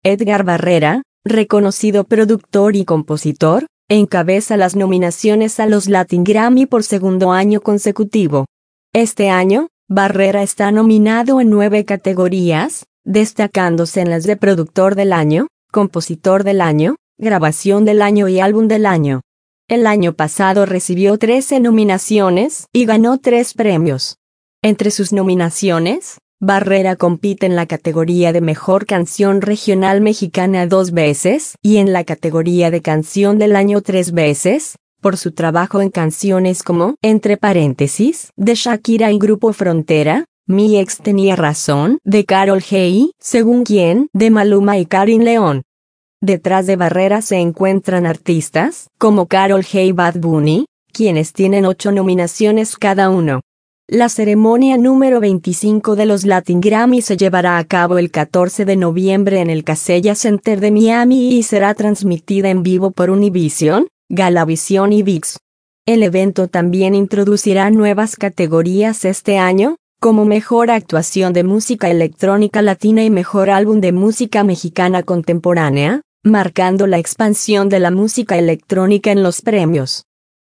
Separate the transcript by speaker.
Speaker 1: Edgar Barrera, reconocido productor y compositor, encabeza las nominaciones a los Latin Grammy por segundo año consecutivo. Este año, Barrera está nominado en 9 categorías, destacándose en las de Productor del Año, Compositor del Año, Grabación del Año y Álbum del Año. El año pasado recibió 13 nominaciones y ganó 3 premios. Entre sus nominaciones, Barrera compite en la categoría de Mejor Canción Regional Mexicana 2 veces y en la categoría de Canción del Año 3 veces, por su trabajo en canciones como Entre paréntesis, de Shakira y Grupo Frontera, Mi ex tenía razón, de Karol G, Según quién, de Maluma y Karin León. Detrás de Barrera se encuentran artistas como Karol G y Bad Bunny, quienes tienen 8 nominaciones cada uno. La ceremonia número 25 de los Latin Grammy se llevará a cabo el 14 de noviembre en el Casella Center de Miami y será transmitida en vivo por Univision, Galavisión y ViX. El evento también introducirá nuevas categorías este año, como Mejor Actuación de Música Electrónica Latina y Mejor Álbum de Música Mexicana Contemporánea, marcando la expansión de la música electrónica en los premios.